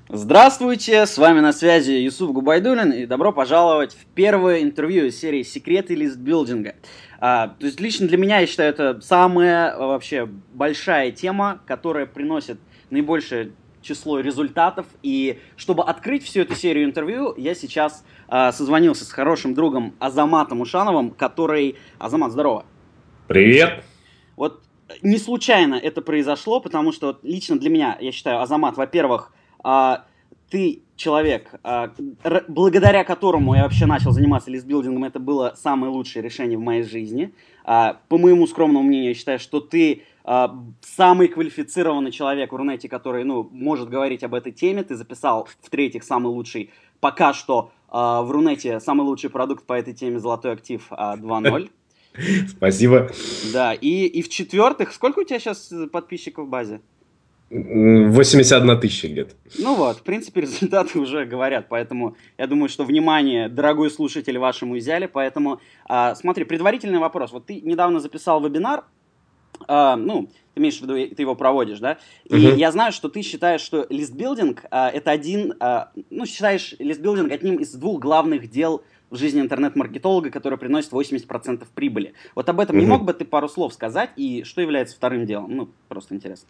Здравствуйте, с вами на связи Юсуф Губайдуллин, и добро пожаловать в первое интервью из серии «Секреты листбилдинга». То есть лично для меня, я считаю, это самая вообще большая тема, которая приносит наибольшее число результатов. И чтобы открыть всю эту серию интервью, я сейчас созвонился с хорошим другом Азаматом Ушановым, который... Азамат, здорово. Привет. Вот не случайно это произошло, потому что вот лично для меня, я считаю, Азамат, во-первых, ты человек, благодаря которому я вообще начал заниматься листбилдингом, это было самое лучшее решение в моей жизни. По моему скромному мнению, я считаю, что ты самый квалифицированный человек в Рунете, который, может говорить об этой теме. Ты записал, в-третьих, самый лучший, пока что в Рунете, самый лучший продукт по этой теме «Золотой актив 2.0». Спасибо. Да, и в-четвертых, сколько у тебя сейчас подписчиков в базе? 81 тысяча где-то. Ну вот, в принципе, результаты уже говорят, поэтому я думаю, что внимание, дорогой слушатель, вашему изъяли, поэтому смотри, предварительный вопрос. Вот ты недавно записал вебинар, ты имеешь в виду, ты его проводишь, да? И я знаю, что ты считаешь, что листбилдинг это считаешь листбилдинг одним из двух главных дел в жизни интернет-маркетолога, который приносит 80% прибыли. Вот об этом не мог бы ты пару слов сказать, и что является вторым делом? Просто интересно.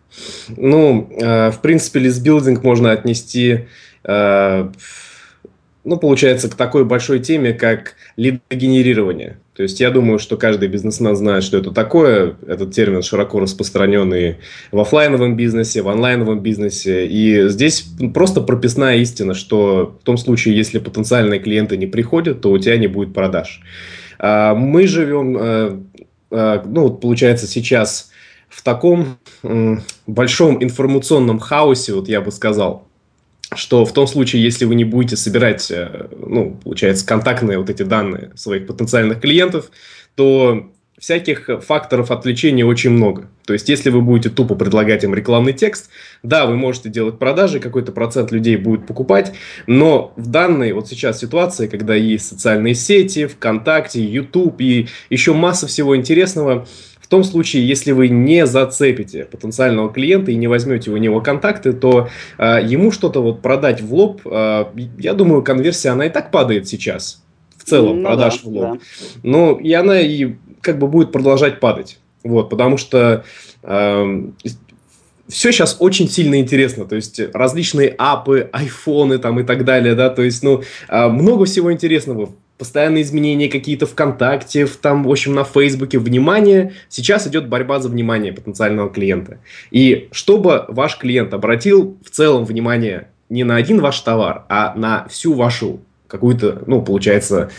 В принципе, листбилдинг можно отнести, получается, к такой большой теме, как лидогенерирование. То есть, я думаю, что каждый бизнесмен знает, что это такое. Этот термин широко распространенный в офлайновом бизнесе, в онлайновом бизнесе. И здесь просто прописная истина, что в том случае, если потенциальные клиенты не приходят, то у тебя не будет продаж. Мы живем, получается, сейчас в таком большом информационном хаосе, вот я бы сказал, что в том случае, если вы не будете собирать, получается, контактные вот эти данные своих потенциальных клиентов, то всяких факторов отвлечения очень много. То есть, если вы будете тупо предлагать им рекламный текст, да, вы можете делать продажи, какой-то процент людей будет покупать, но в данной вот сейчас ситуации, когда есть социальные сети, ВКонтакте, YouTube и еще масса всего интересного, в том случае, если вы не зацепите потенциального клиента и не возьмете у него контакты, то ему что-то вот продать в лоб, я думаю, конверсия, она и так падает сейчас. В целом, продаж в лоб. Да. И она и как бы будет продолжать падать. Вот, потому что все сейчас очень сильно интересно, то есть различные апы, айфоны там и так далее, да, то есть, много всего интересного. Постоянные изменения какие-то ВКонтакте, в общем, на Фейсбуке. Внимание, сейчас идет борьба за внимание потенциального клиента. И чтобы ваш клиент обратил в целом внимание не на один ваш товар, а на всю вашу какую-то, получается,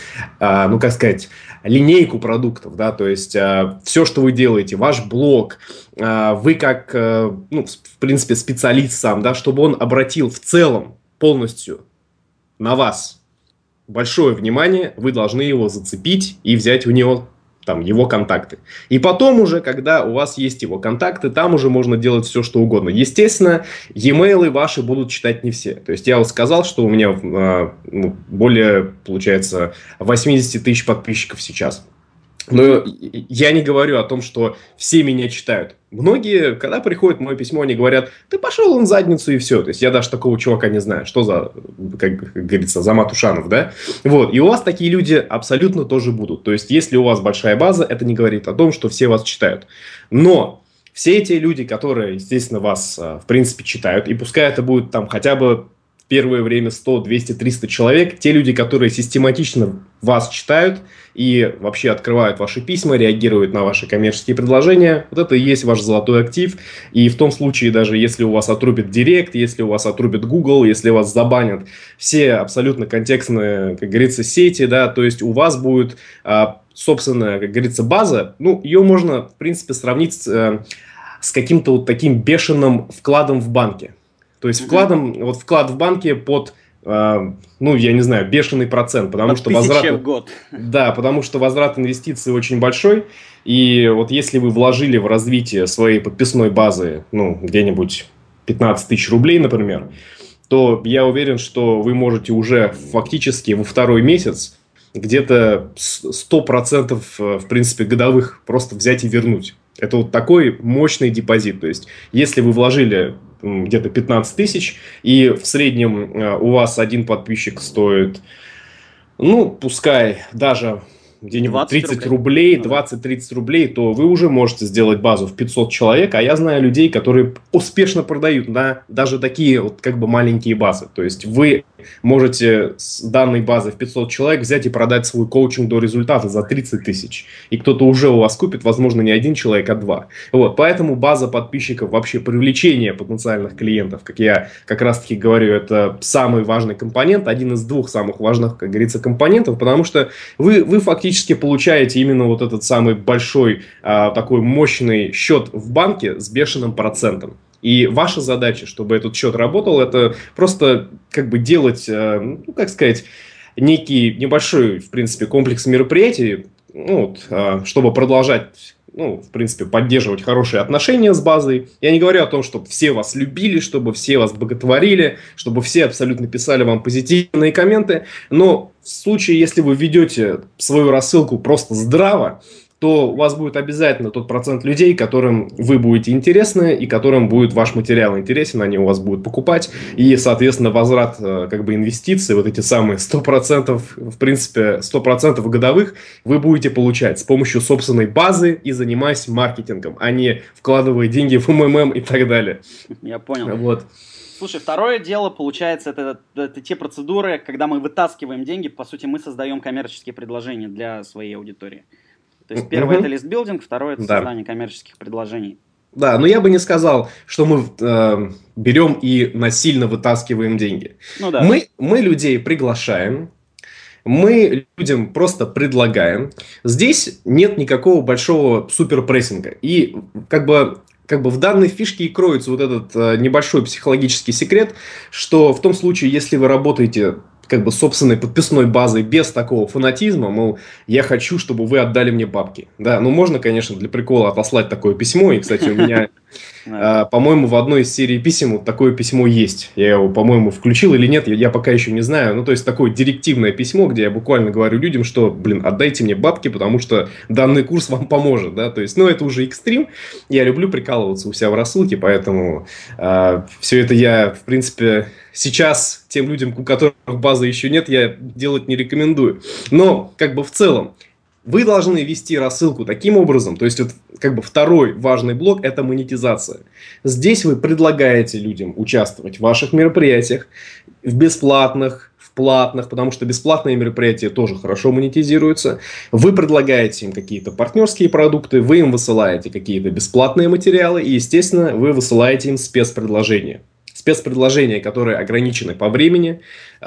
линейку продуктов, да, то есть все, что вы делаете, ваш блог, вы как, в принципе, специалист сам, да, чтобы он обратил в целом полностью на вас большое внимание, вы должны его зацепить и взять у него там его контакты. И потом уже, когда у вас есть его контакты, там уже можно делать все, что угодно. Естественно, e-mail ваши будут читать не все. То есть, я вот сказал, что у меня более, получается, 80 тысяч подписчиков сейчас. Но я не говорю о том, что все меня читают. Многие, когда приходит мое письмо, они говорят: ты пошел он в задницу и все. То есть, я даже такого чувака не знаю. Что за, как говорится, Азамат Ушанов, да? Вот. И у вас такие люди абсолютно тоже будут. То есть, если у вас большая база, это не говорит о том, что все вас читают. Но все эти люди, которые, естественно, вас, в принципе, читают, и пускай это будет там хотя бы в первое время 100, 200, 300 человек, те люди, которые систематично вас читают и вообще открывают ваши письма, реагируют на ваши коммерческие предложения, вот это и есть ваш золотой актив. И в том случае, даже если у вас отрубит Директ, если у вас отрубит Google, если вас забанят все абсолютно контекстные, как говорится, сети, да, то есть у вас будет собственная, как говорится, база, ее можно, в принципе, сравнить с каким-то вот таким бешеным вкладом в банке. То есть вклад в банке под, я не знаю, бешеный процент, потому что в год. Да, потому что возврат инвестиций очень большой. И вот если вы вложили в развитие своей подписной базы, где-нибудь 15 тысяч рублей, например, то я уверен, что вы можете уже фактически во второй месяц где-то 100%, в принципе, годовых просто взять и вернуть. Это вот такой мощный депозит. То есть, если вы вложили где-то 15 тысяч, и в среднем у вас один подписчик стоит, ну, пускай даже где-нибудь 30 рублей, 20-30 рублей, то вы уже можете сделать базу в 500 человек, а я знаю людей, которые успешно продают на даже такие вот как бы маленькие базы. То есть вы можете с данной базы в 500 человек взять и продать свой коучинг до результата за 30 тысяч. И кто-то уже у вас купит, возможно, не один человек, а два. Вот, поэтому база подписчиков, вообще привлечение потенциальных клиентов, как я как раз-таки говорю, это самый важный компонент, один из двух самых важных, как говорится, компонентов, потому что вы фактически получаете именно вот этот самый большой, такой мощный счет в банке с бешеным процентом. И ваша задача, чтобы этот счет работал, это просто как бы делать, ну, как сказать, некий небольшой, в принципе, комплекс мероприятий, ну, вот, чтобы продолжать, ну, в принципе, поддерживать хорошие отношения с базой. Я не говорю о том, чтобы все вас любили, чтобы все вас боготворили, чтобы все абсолютно писали вам позитивные комменты. Но в случае, если вы ведете свою рассылку просто здраво, то у вас будет обязательно тот процент людей, которым вы будете интересны и которым будет ваш материал интересен, они у вас будут покупать, и, соответственно, возврат как бы инвестиций, вот эти самые 100%, в принципе, 100% годовых вы будете получать с помощью собственной базы и занимаясь маркетингом, а не вкладывая деньги в МММ и так далее. Я понял. Вот. Слушай, второе дело, получается, это те процедуры, когда мы вытаскиваем деньги, по сути, мы создаем коммерческие предложения для своей аудитории. То есть первое это листбилдинг, второе это создание коммерческих предложений. Да, но я бы не сказал, что мы берем и насильно вытаскиваем деньги. Ну, да. Мы людей приглашаем, мы людям просто предлагаем. Здесь нет никакого большого суперпрессинга. И как бы в данной фишке и кроется вот этот небольшой психологический секрет, что в том случае, если вы работаете как бы собственной подписной базой без такого фанатизма, мол, я хочу, чтобы вы отдали мне бабки. Да, ну можно, конечно, для прикола отослать такое письмо, и, кстати, у меня, по-моему, в одной из серий писем вот такое письмо есть. Я его, по-моему, включил или нет, я пока еще не знаю. Ну, то есть, такое директивное письмо, где я буквально говорю людям, что, блин, отдайте мне бабки, потому что данный курс вам поможет, да, то есть, ну, это уже экстрим. Я люблю прикалываться у себя в рассылке, поэтому все это я, в принципе, сейчас тем людям, у которых базы еще нет, я делать не рекомендую. Но, как бы в целом, вы должны вести рассылку таким образом, то есть, вот, как бы второй важный блок – это монетизация. Здесь вы предлагаете людям участвовать в ваших мероприятиях, в бесплатных, в платных, потому что бесплатные мероприятия тоже хорошо монетизируются. Вы предлагаете им какие-то партнерские продукты, вы им высылаете какие-то бесплатные материалы и, естественно, вы высылаете им спецпредложения. Спецпредложения, которые ограничены по времени.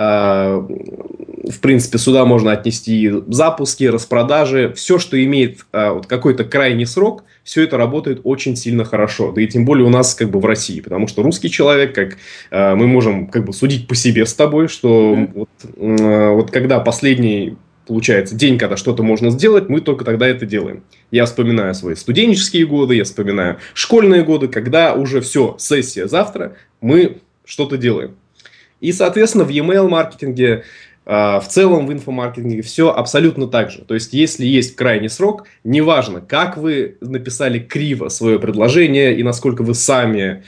В принципе, сюда можно отнести запуски, распродажи. Все, что имеет вот какой-то крайний срок, все это работает очень сильно хорошо. Да и тем более у нас как бы в России. Потому что русский человек, как мы можем как бы судить по себе с тобой, что вот когда последний... Получается, день, когда что-то можно сделать, мы только тогда это делаем. Я вспоминаю свои студенческие годы, я вспоминаю школьные годы, когда уже все, сессия завтра, мы что-то делаем. И, соответственно, в e-mail маркетинге, в целом в инфомаркетинге все абсолютно так же. То есть, если есть крайний срок, неважно, как вы написали криво свое предложение и насколько вы сами,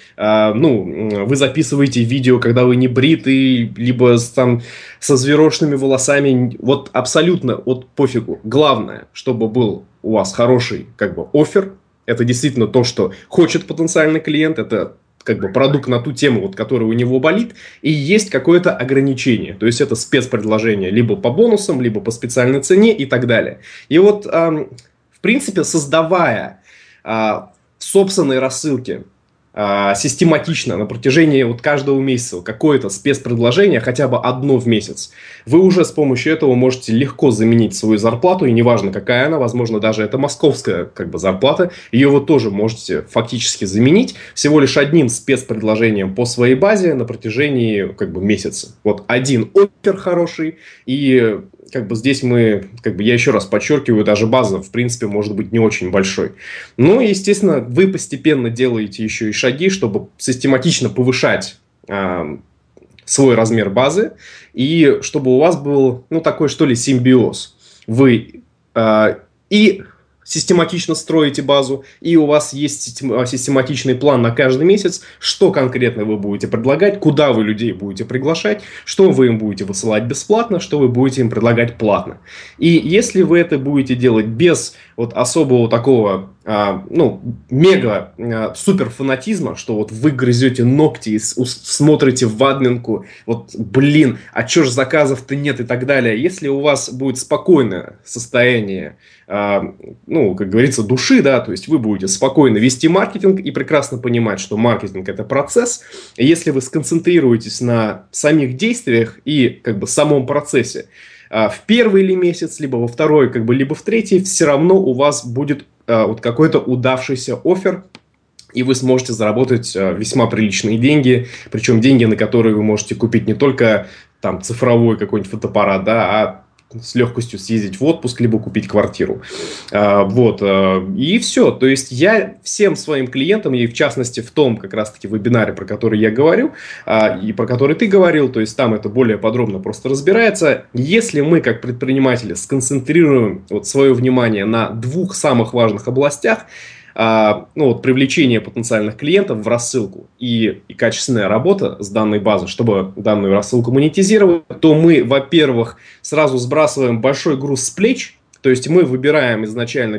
вы записываете видео, когда вы не бритый, либо там со взъерошенными волосами, вот абсолютно вот пофигу. Главное, чтобы был у вас хороший как бы оффер, это действительно то, что хочет потенциальный клиент, это как бы продукт на ту тему, вот, которая у него болит, и есть какое-то ограничение. То есть, это спецпредложение либо по бонусам, либо по специальной цене и так далее. И вот, в принципе, создавая в собственной рассылке систематично на протяжении вот каждого месяца какое-то спецпредложение, хотя бы одно в месяц, вы уже с помощью этого можете легко заменить свою зарплату, и неважно какая она, возможно, даже это московская как бы зарплата, ее вы тоже можете фактически заменить всего лишь одним спецпредложением по своей базе на протяжении как бы месяца. Вот один оффер хороший, и как бы здесь мы, как бы я еще раз подчеркиваю, даже база, в принципе, может быть не очень большой. Ну, и, естественно, вы постепенно делаете еще и шаги, чтобы систематично повышать свой размер базы, и чтобы у вас был, ну, такой, что ли, симбиоз. Вы и систематично строите базу, и у вас есть систематичный план на каждый месяц, что конкретно вы будете предлагать, куда вы людей будете приглашать, что вы им будете высылать бесплатно, что вы будете им предлагать платно. И если вы это будете делать без вот особого такого, мега супер фанатизма, что вот вы грызете ногти и смотрите в админку, вот блин, а чё ж заказов-то нет и так далее. Если у вас будет спокойное состояние, как говорится, души, да, то есть вы будете спокойно вести маркетинг и прекрасно понимать, что маркетинг это процесс. И если вы сконцентрируетесь на самих действиях и как бы самом процессе, в первый ли месяц, либо во второй, либо в третий, все равно у вас будет вот какой-то удавшийся оффер, и вы сможете заработать весьма приличные деньги, причем деньги, на которые вы можете купить не только там цифровой какой-нибудь фотоаппарат, да, а с легкостью съездить в отпуск, либо купить квартиру. И все. То есть я всем своим клиентам, и в частности в том как раз-таки вебинаре, про который я говорю, и про который ты говорил, то есть там это более подробно просто разбирается. Если мы как предприниматели сконцентрируем вот свое внимание на двух самых важных областях, привлечение потенциальных клиентов в рассылку и качественная работа с данной базой, чтобы данную рассылку монетизировать, то мы, во-первых, сразу сбрасываем большой груз с плеч, то есть мы выбираем изначально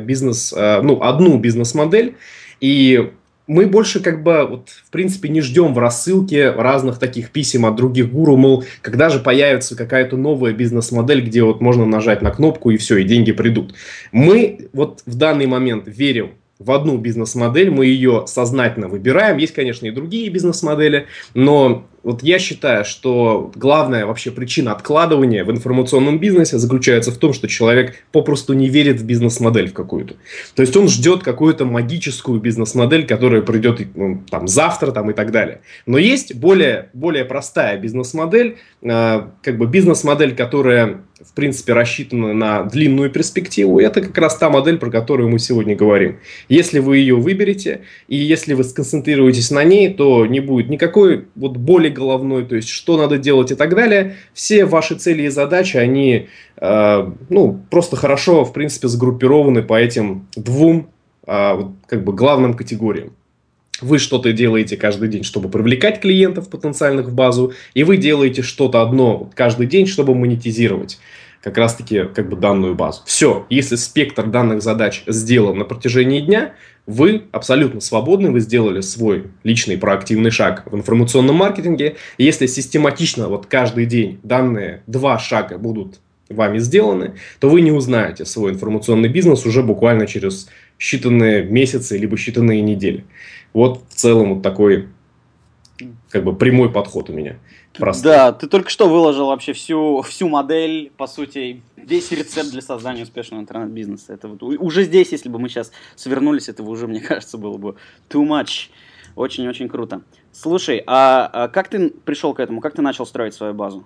одну бизнес-модель, и мы больше в принципе не ждем в рассылке разных таких писем от других гуру, мол, когда же появится какая-то новая бизнес-модель, где вот можно нажать на кнопку и все, и деньги придут. Мы вот в данный момент верим в одну бизнес-модель, мы ее сознательно выбираем. Есть, конечно, и другие бизнес-модели, но вот я считаю, что главная вообще причина откладывания в информационном бизнесе заключается в том, что человек попросту не верит в бизнес-модель в какую-то. То есть он ждет какую-то магическую бизнес-модель, которая придет завтра и так далее. Но есть более простая бизнес-модель, бизнес-модель, которая в принципе рассчитана на длинную перспективу. Это как раз та модель, про которую мы сегодня говорим. Если вы ее выберете, и если вы сконцентрируетесь на ней, то не будет никакой боли головной, то есть что надо делать и так далее. Все ваши цели и задачи, они просто хорошо, в принципе, сгруппированы по этим двум главным категориям. Вы что-то делаете каждый день, чтобы привлекать клиентов потенциальных в базу, и вы делаете что-то одно каждый день, чтобы монетизировать как раз-таки данную базу. Все, если спектр данных задач сделан на протяжении дня, вы абсолютно свободны, вы сделали свой личный проактивный шаг в информационном маркетинге. И если систематично каждый день данные 2 шага будут вами сделаны, то вы не узнаете свой информационный бизнес уже буквально через считанные месяцы либо считанные недели. Вот в целом такой прямой подход у меня. Простой. Да, ты только что выложил вообще всю модель, по сути, весь рецепт для создания успешного интернет-бизнеса. Это уже здесь, если бы мы сейчас свернулись, этого уже, мне кажется, было бы too much. Очень-очень круто. Слушай, а как ты пришел к этому? Как ты начал строить свою базу?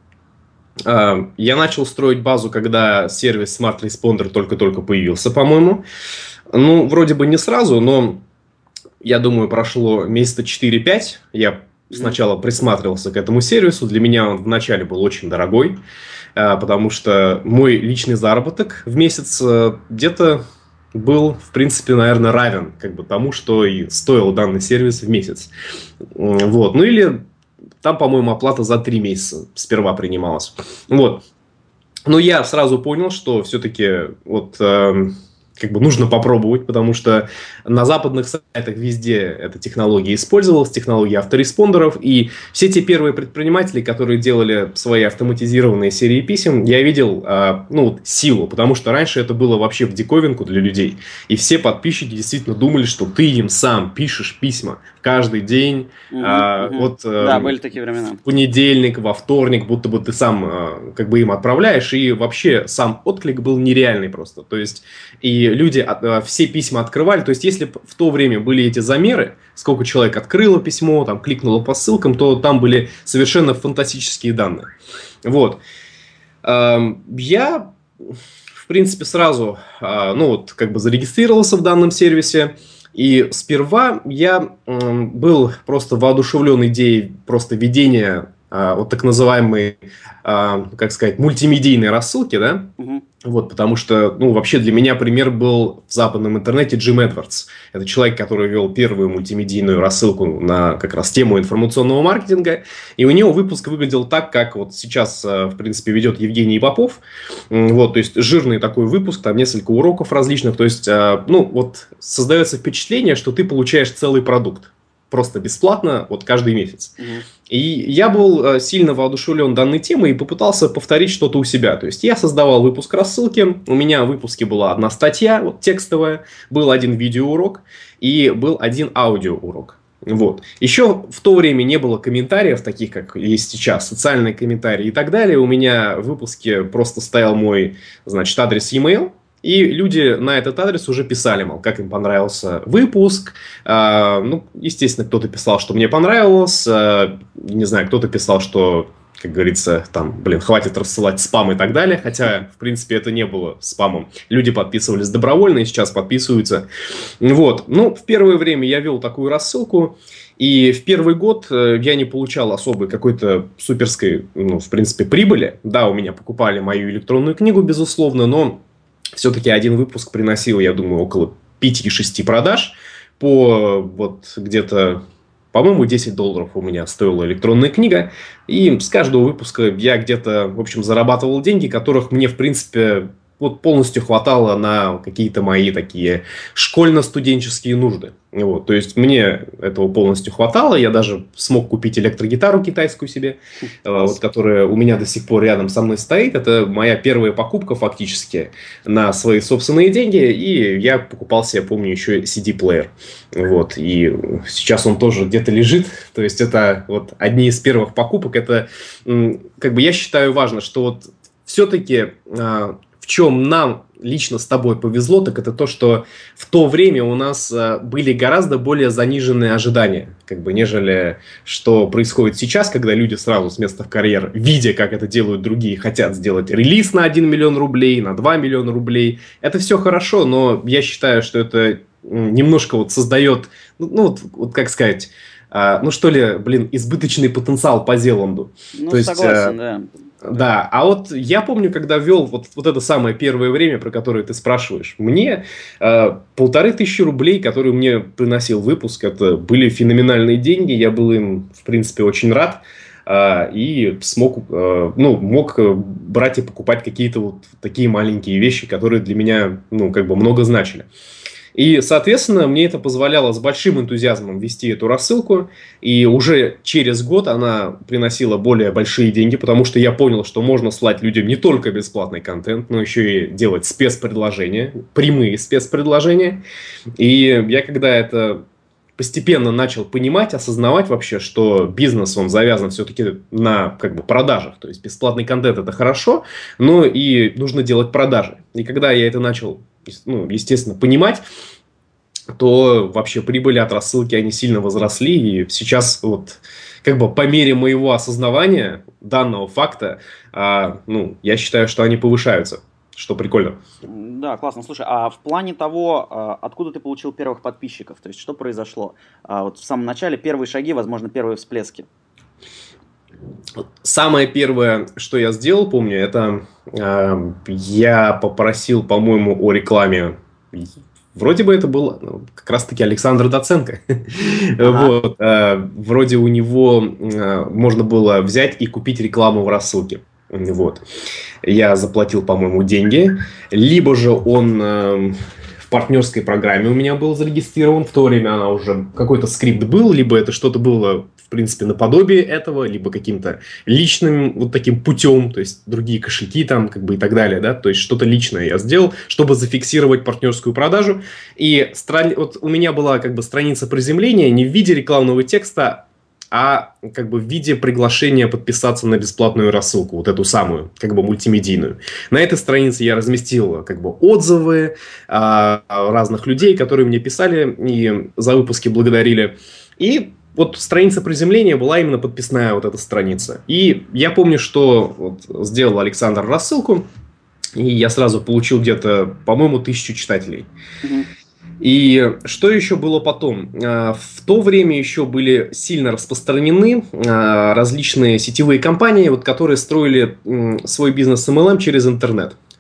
Я начал строить базу, когда сервис Smart Responder только-только появился, по-моему. Вроде бы не сразу, но я думаю, прошло месяца 4-5. Я сначала присматривался к этому сервису. Для меня он вначале был очень дорогой, потому что мой личный заработок в месяц где-то был, в принципе, наверное, равен тому, что и стоил данный сервис в месяц. Или там, по-моему, оплата за 3 месяца сперва принималась. Но я сразу понял, что все-таки нужно попробовать, потому что на западных сайтах везде эта технология использовалась, технология автореспондеров, и все те первые предприниматели, которые делали свои автоматизированные серии писем, я видел силу, потому что раньше это было вообще в диковинку для людей, и все подписчики действительно думали, что ты им сам пишешь письма каждый день, Да, были такие времена. В понедельник, во вторник, будто бы ты сам им отправляешь, и вообще сам отклик был нереальный просто, то есть и люди все письма открывали. То есть, если в то время были эти замеры, сколько человек открыло письмо, кликнуло по ссылкам, то там были совершенно фантастические данные. Я, в принципе, сразу зарегистрировался в данном сервисе. И сперва я был просто воодушевлен идеей просто ведения так называемой, мультимедийной рассылки, да? Вот, потому что, ну, вообще для меня пример был в западном интернете Джим Эдвардс. Это человек, который вел первую мультимедийную рассылку на как раз тему информационного маркетинга. И у него выпуск выглядел так, как вот сейчас, в принципе, ведет Евгений Попов. Вот, то есть жирный такой выпуск, там несколько уроков различных. То есть, ну, вот создается впечатление, что ты получаешь целый продукт. Просто бесплатно, вот каждый месяц. И я был сильно воодушевлен данной темой и попытался повторить что-то у себя. То есть я создавал выпуск рассылки, у меня в выпуске была одна статья вот, текстовая, был один видеоурок и был один аудиоурок. Вот. Еще в то время не было комментариев, таких как есть сейчас, социальные комментарии и так далее. У меня в выпуске просто стоял мой, значит, адрес e-mail. И люди на этот адрес уже писали, мол, как им понравился выпуск. Ну, естественно, кто-то писал, что мне понравилось. Не знаю, кто-то писал, что, как говорится, там, хватит рассылать спам и так далее. Хотя, в принципе, это не было спамом. Люди подписывались добровольно и сейчас подписываются. Вот. Ну, в первое время я вел такую рассылку. И в первый год я не получал особой какой-то суперской, ну, в принципе, прибыли. Да, у меня покупали мою электронную книгу, безусловно, но все-таки один выпуск приносил, я думаю, около 5-6 продаж. По вот где-то, по-моему, $10 у меня стоила электронная книга. И с каждого выпуска я где-то, в общем, зарабатывал деньги, которых мне, в принципе, вот полностью хватало на какие-то мои такие школьно-студенческие нужды. Вот, то есть мне этого полностью хватало. Я даже смог купить электрогитару китайскую себе, вот, которая у меня до сих пор рядом со мной стоит. Это моя первая покупка фактически на свои собственные деньги. И я покупал себе, помню, еще CD-плеер. Вот, и сейчас он тоже где-то лежит. То есть это вот одни из первых покупок. Это, как бы, я считаю важно, что вот все-таки в чем нам лично с тобой повезло, так это то, что в то время у нас были гораздо более заниженные ожидания, как бы, нежели что происходит сейчас, когда люди сразу с места в карьер, видя, как это делают другие, хотят сделать релиз на 1 миллион рублей, на 2 миллиона рублей. Это все хорошо, но я считаю, что это немножко вот создает, ну вот как сказать, ну что ли, избыточный потенциал по Зеланду. Ну, то согласен, да. Да, а вот я помню, когда вел вот это самое первое время, про которое ты спрашиваешь, мне 1500 рублей, которые мне приносил выпуск, это были феноменальные деньги, я был им, в принципе, очень рад. И мог брать и покупать какие-то вот такие маленькие вещи, которые для меня, ну, как бы много значили. И, соответственно, мне это позволяло с большим энтузиазмом вести эту рассылку. И уже через год она приносила более большие деньги, потому что я понял, что можно слать людям не только бесплатный контент, но еще и делать спецпредложения, прямые спецпредложения. И я когда это постепенно начал понимать, осознавать вообще, что бизнес, он завязан все-таки на как бы продажах. То есть бесплатный контент – это хорошо, но и нужно делать продажи. И когда я это начал, ну, естественно, понимать, то вообще прибыли от рассылки, они сильно возросли. И сейчас вот как бы по мере моего осознавания данного факта, я считаю, что они повышаются. Что прикольно. Да, классно. Слушай, а в плане того, откуда ты получил первых подписчиков, то есть что произошло? Вот в самом начале первые шаги, возможно, первые всплески. Самое первое, что я сделал, помню, это я попросил, по-моему, о рекламе. Вроде бы это был как раз-таки Александр Доценко. Вот. Вроде у него можно было взять и купить рекламу в рассылке. Вот. Я заплатил, по-моему, деньги. Либо же он в партнерской программе у меня был зарегистрирован. В то время она уже какой-то скрипт был. Либо это что-то было, в принципе, наподобие этого. Либо каким-то личным вот таким путем. То есть другие кошельки там как бы и так далее. Да? То есть что-то личное я сделал, чтобы зафиксировать партнерскую продажу. И вот у меня была как бы страница приземления не в виде рекламного текста, а как бы в виде приглашения подписаться на бесплатную рассылку, вот эту самую, как бы мультимедийную. На этой странице я разместил как бы отзывы разных людей, которые мне писали и за выпуски благодарили. И вот страница приземления была именно подписная вот эта страница. И я помню, что вот сделал Александр рассылку, и я сразу получил где-то, по-моему, 1000 читателей. И что еще было потом? В то время еще были сильно распространены различные сетевые компании, вот, которые строили свой бизнес MLM через интернет. То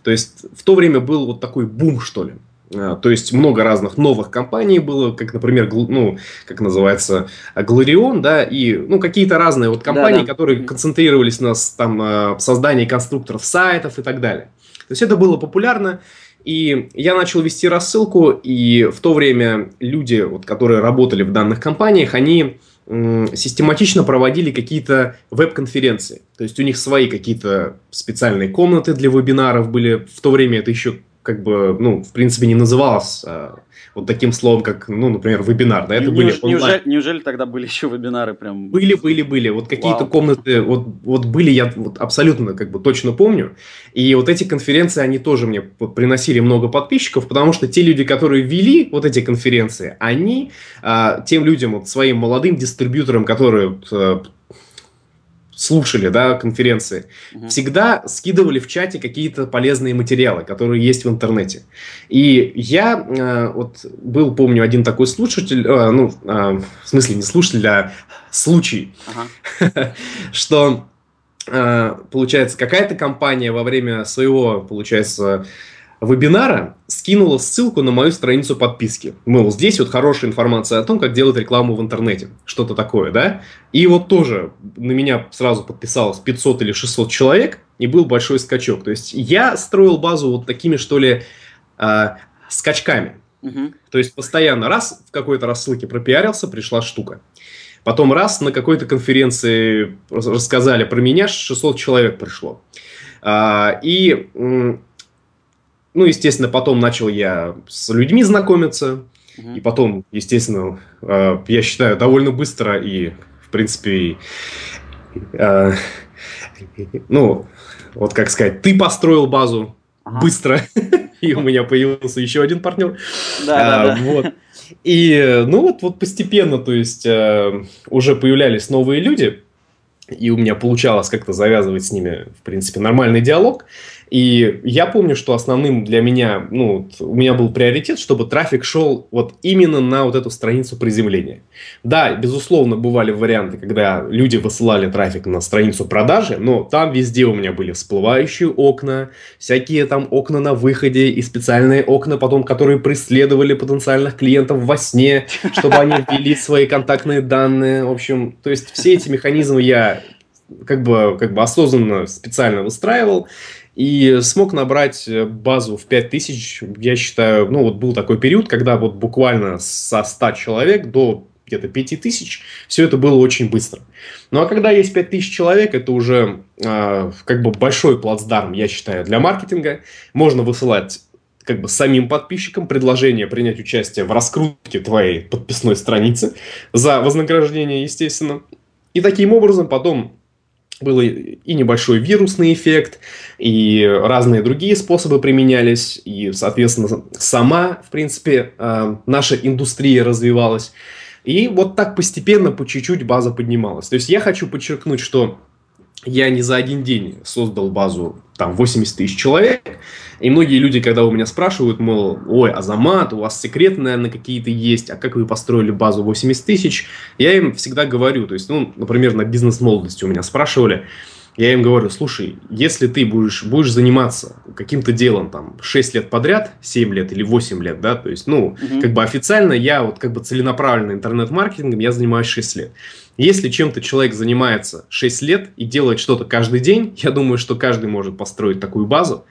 То есть в то время был вот такой бум, что ли. То есть много разных новых компаний было, как, например, ну, как называется, Гларион, да, и, ну, какие-то разные вот компании, которые концентрировались на там создании конструкторов сайтов и так далее. То есть это было популярно, и я начал вести рассылку, и в то время люди, вот, которые работали в данных компаниях, они систематично проводили какие-то веб-конференции. То есть у них свои какие-то специальные комнаты для вебинаров были. В то время это еще как бы, ну, в принципе, не называлось вот таким словом, как, ну, например, вебинар. Да? Это были онлайн. Неужели тогда были еще вебинары прям? Были. Вот какие-то комнаты, вот были, я вот абсолютно как бы точно помню. И вот эти конференции, они тоже мне приносили много подписчиков, потому что те люди, которые вели вот эти конференции, они тем людям, вот своим молодым дистрибьюторам, которые слушали, да, конференции, всегда скидывали в чате какие-то полезные материалы, которые есть в интернете. И я вот был, помню, один такой слушатель, в смысле не слушатель, а случай, что, получается, какая-то компания во время своего, получается, вебинара скинула ссылку на мою страницу подписки. Мол, здесь вот хорошая информация о том, как делать рекламу в интернете. Что-то такое, да? И вот тоже на меня сразу подписалось 500 или 600 человек, и был большой скачок. То есть я строил базу вот такими, что ли, скачками. То есть постоянно раз в какой-то рассылке пропиарился, пришла штука. Потом раз на какой-то конференции рассказали про меня, 600 человек пришло. Ну, естественно, потом начал я с людьми знакомиться. И потом, естественно, я считаю, довольно быстро и, в принципе, ну, вот как сказать, ты построил базу быстро. И у меня появился еще один партнер. Да. Вот. И, ну, вот постепенно, то есть, уже появлялись новые люди. И у меня получалось как-то завязывать с ними, в принципе, нормальный диалог. И я помню, что основным для меня, ну, у меня был приоритет, чтобы трафик шел вот именно на вот эту страницу приземления. Да, безусловно, бывали варианты, когда люди высылали трафик на страницу продажи, но там везде у меня были всплывающие окна, всякие там окна на выходе и специальные окна потом, которые преследовали потенциальных клиентов во сне, чтобы они ввели свои контактные данные. В общем, то есть все эти механизмы я как бы осознанно, специально выстраивал. И смог набрать базу в 5000, я считаю, ну вот был такой период, когда вот буквально со 100 человек до где-то 5000, все это было очень быстро. Ну а когда есть 5000 человек, это уже как бы большой плацдарм, я считаю, для маркетинга. Можно высылать как бы самим подписчикам предложение принять участие в раскрутке твоей подписной страницы за вознаграждение, естественно. И таким образом потом был и небольшой вирусный эффект, и разные другие способы применялись, и, соответственно, сама, в принципе, наша индустрия развивалась. И вот так постепенно, по чуть-чуть база поднималась. То есть я хочу подчеркнуть, что я не за один день создал базу, там, 80 тысяч человек. И многие люди, когда у меня спрашивают, мол, ой, Азамат, у вас секреты, наверное, какие-то есть, а как вы построили базу 80 тысяч? Я им всегда говорю, то есть, ну, например, на бизнес-молодости у меня спрашивали, я им говорю, слушай, если ты будешь заниматься каким-то делом там 6 лет подряд, 7 лет или 8 лет, да, то есть, ну, как бы официально я вот как бы целенаправленно интернет-маркетингом я занимаюсь 6 лет. Если чем-то человек занимается 6 лет и делает что-то каждый день, я думаю, что каждый может построить такую базу.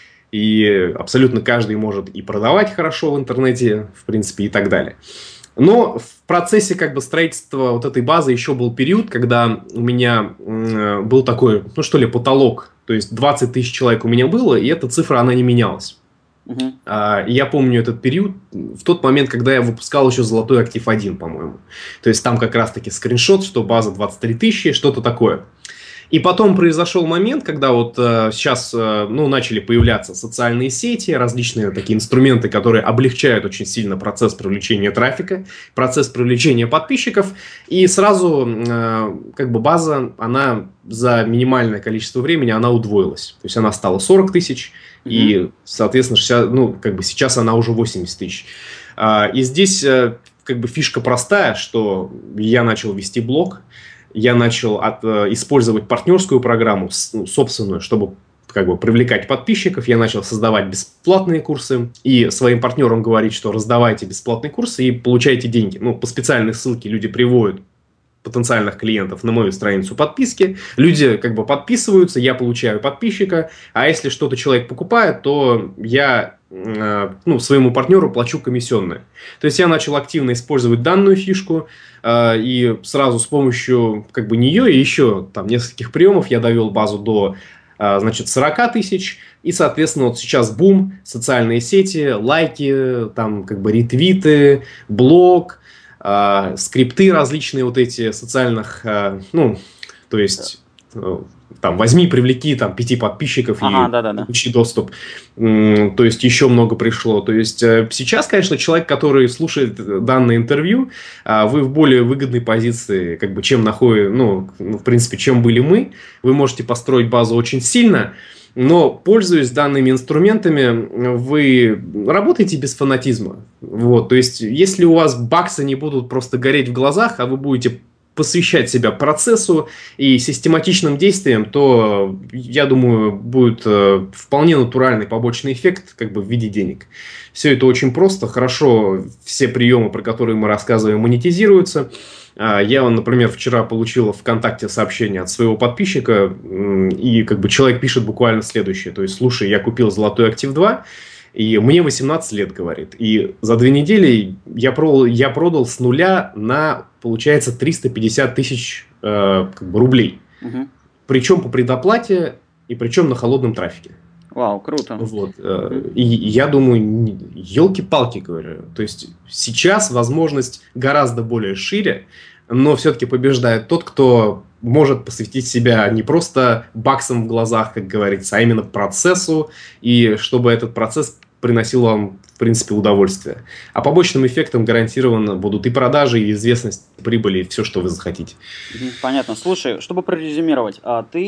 И абсолютно каждый может и продавать хорошо в интернете, в принципе, и так далее. Но в процессе как бы строительства вот этой базы еще был период, когда у меня был такой, ну что ли, потолок. То есть 20 тысяч человек у меня было, и эта цифра, она не менялась. Я помню этот период в тот момент, когда я выпускал еще «Золотой актив 1», по-моему. То есть там как раз-таки скриншот, что база 23 тысячи, что-то такое. И потом произошел момент, когда вот сейчас начали появляться социальные сети, различные такие инструменты, которые облегчают очень сильно процесс привлечения трафика, процесс привлечения подписчиков. И сразу как бы база, она за минимальное количество времени она удвоилась. То есть она стала 40 тысяч, и, соответственно, сейчас она уже 80 тысяч. И здесь как бы фишка простая, что я начал вести блог. Я начал использовать партнерскую программу, собственную, чтобы как бы привлекать подписчиков, я начал создавать бесплатные курсы и своим партнерам говорить, что раздавайте бесплатные курсы и получайте деньги. Ну, по специальной ссылке люди приводят потенциальных клиентов на мою страницу подписки. Люди как бы подписываются, я получаю подписчика, а если что-то человек покупает, то я своему партнеру плачу комиссионные. То есть я начал активно использовать данную фишку, и сразу с помощью как бы нее и еще там нескольких приемов я довел базу до 40 тысяч. И, соответственно, вот сейчас бум, социальные сети, лайки, там как бы ретвиты, блог, скрипты различные вот эти социальных, то есть там возьми, привлеки там 5 подписчиков и получи доступ. То есть еще много пришло. То есть сейчас, конечно, человек, который слушает данное интервью, вы в более выгодной позиции, как бы, чем в принципе, чем были мы. Вы можете построить базу очень сильно. Но, пользуясь данными инструментами, вы работаете без фанатизма. Вот. То есть, если у вас баксы не будут просто гореть в глазах, а вы будете посвящать себя процессу и систематичным действиям, то, я думаю, будет вполне натуральный побочный эффект как бы в виде денег. Все это очень просто, хорошо, все приемы, про которые мы рассказываем, монетизируются. Я, например, вчера получил ВКонтакте сообщение от своего подписчика, и как бы человек пишет буквально следующее. То есть, слушай, я купил Золотой Актив 2, и мне 18 лет, говорит. И за 2 недели я продал с нуля на, получается, 350 тысяч рублей. Угу. Причем по предоплате, и причем на холодном трафике. Вау, круто. Вот. И я думаю, елки-палки, говорю. То есть сейчас возможность гораздо более шире, но все-таки побеждает тот, кто может посвятить себя не просто баксам в глазах, как говорится, а именно процессу, и чтобы этот процесс приносил вам, в принципе, удовольствие. А побочным эффектом гарантированно будут и продажи, и известность, и прибыль, и все, что вы захотите. Понятно. Слушай, чтобы прорезюмировать,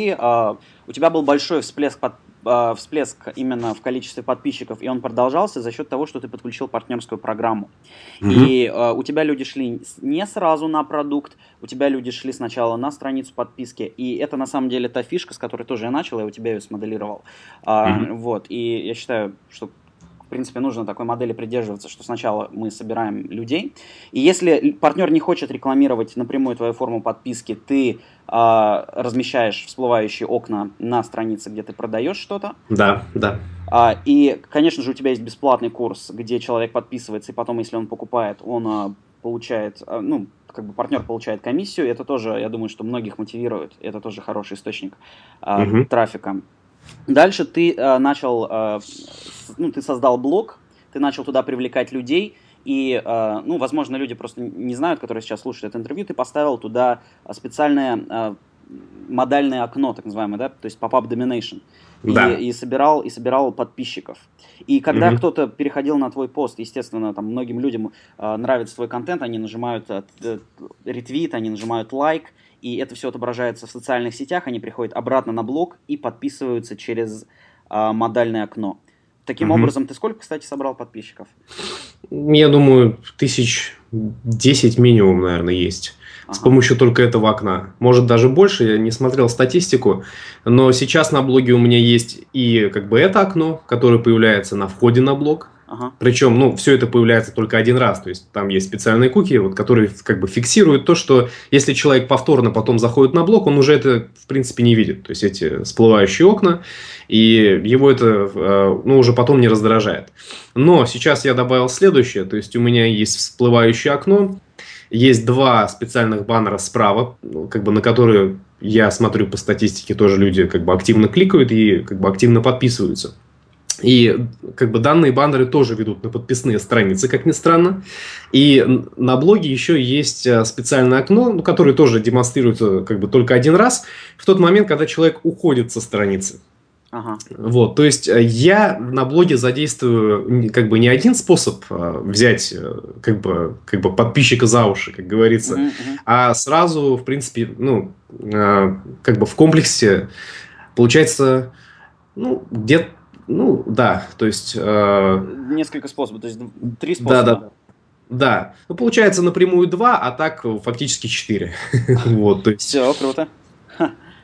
у тебя был большой всплеск именно в количестве подписчиков, и он продолжался за счет того, что ты подключил партнерскую программу. Угу. И у тебя люди шли не сразу на продукт, у тебя люди шли сначала на страницу подписки, и это на самом деле та фишка, с которой тоже я начал, я у тебя ее смоделировал. Угу. Вот, и я считаю, что в принципе, нужно такой модели придерживаться, что сначала мы собираем людей, и если партнер не хочет рекламировать напрямую твою форму подписки, ты размещаешь всплывающие окна на странице, где ты продаешь что-то. Да. И, конечно же, у тебя есть бесплатный курс, где человек подписывается, и потом, если он покупает, он получает, партнер получает комиссию. Это тоже, я думаю, что многих мотивирует. Это тоже хороший источник трафика. Дальше ты ты создал блог, ты начал туда привлекать людей, и, возможно, люди просто не знают, которые сейчас слушают это интервью, ты поставил туда специальное модальное окно, так называемое, да, то есть pop-up domination, да. и собирал подписчиков. И когда кто-то переходил на твой пост, естественно, там многим людям нравится твой контент, они нажимают ретвит, они нажимают лайк, и это все отображается в социальных сетях, они приходят обратно на блог и подписываются через модальное окно. Таким образом, ты сколько, кстати, собрал подписчиков? Я думаю, 10 минимум, наверное, есть. С помощью только этого окна. Может, даже больше, я не смотрел статистику. Но сейчас на блоге у меня есть и как бы это окно, которое появляется на входе на блог. Причем, все это появляется только один раз. То есть, там есть специальные куки, которые как бы фиксируют то, что если человек повторно потом заходит на блог, он уже это, в принципе, не видит. То есть, эти всплывающие окна, и его это, уже потом не раздражает. Но сейчас я добавил следующее. То есть, у меня есть всплывающее окно, есть 2 специальных баннера справа, как бы на которые я смотрю по статистике, тоже люди как бы активно кликают и как бы активно подписываются. И как бы данные баннеры тоже ведут на подписные страницы, как ни странно. И на блоге еще есть специальное окно, которое тоже демонстрируется как бы только один раз, в тот момент, когда человек уходит со страницы. Вот, то есть я на блоге задействую как бы не один способ взять как бы подписчика за уши, как говорится, а сразу, в принципе, как бы в комплексе получается, где-то. Да, то есть... Несколько способов, то есть 3 способа. Да. Получается напрямую 2, а так фактически 4. Вот, то есть... Все, круто.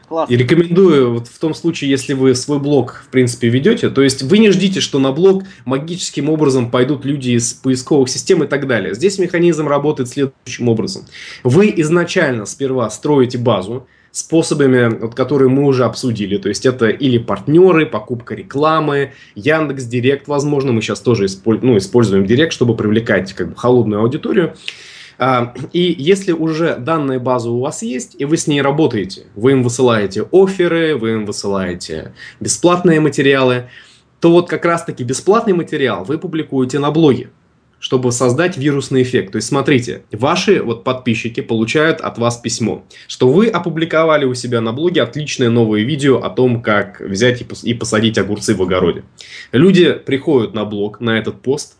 И рекомендую, вот в том случае, если вы свой блог, в принципе, ведете, то есть вы не ждите, что на блог магическим образом пойдут люди из поисковых систем и так далее. Здесь механизм работает следующим образом. Вы изначально сперва строите базу способами, вот, которые мы уже обсудили. То есть это или партнеры, покупка рекламы, Яндекс.Директ, возможно. Мы сейчас тоже используем Директ, чтобы привлекать как бы холодную аудиторию. И если уже данная база у вас есть, и вы с ней работаете, вы им высылаете офферы, вы им высылаете бесплатные материалы, то вот как раз-таки бесплатный материал вы публикуете на блоге, чтобы создать вирусный эффект. То есть, смотрите, ваши вот подписчики получают от вас письмо, что вы опубликовали у себя на блоге отличное новое видео о том, как взять и посадить огурцы в огороде. Люди приходят на блог, на этот пост,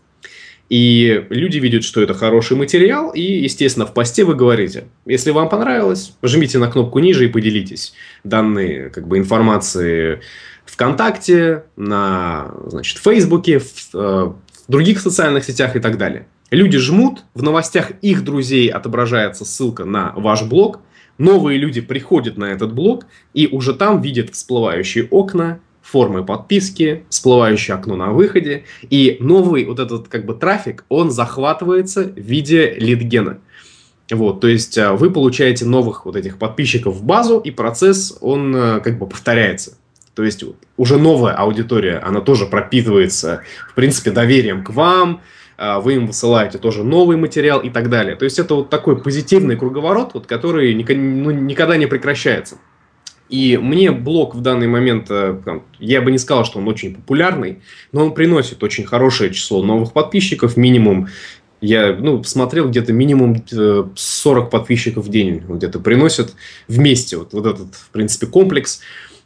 и люди видят, что это хороший материал, и, естественно, в посте вы говорите, если вам понравилось, жмите на кнопку ниже и поделитесь данной как бы информацией ВКонтакте, на, значит, Фейсбуке, в других социальных сетях и так далее. Люди жмут, в новостях их друзей отображается ссылка на ваш блог, новые люди приходят на этот блог и уже там видят всплывающие окна, формы подписки, всплывающее окно на выходе, и новый вот этот как бы трафик, он захватывается в виде лид-гена. Вот, то есть вы получаете новых вот этих подписчиков в базу, и процесс, он как бы повторяется. То есть уже новая аудитория, она тоже пропитывается, в принципе, доверием к вам, вы им высылаете тоже новый материал и так далее. То есть это вот такой позитивный круговорот, вот, который никогда не прекращается. И мне блог в данный момент, я бы не сказал, что он очень популярный, но он приносит очень хорошее число новых подписчиков, минимум, я смотрел, где-то минимум 40 подписчиков в день где-то приносят вместе вот этот, в принципе, комплекс.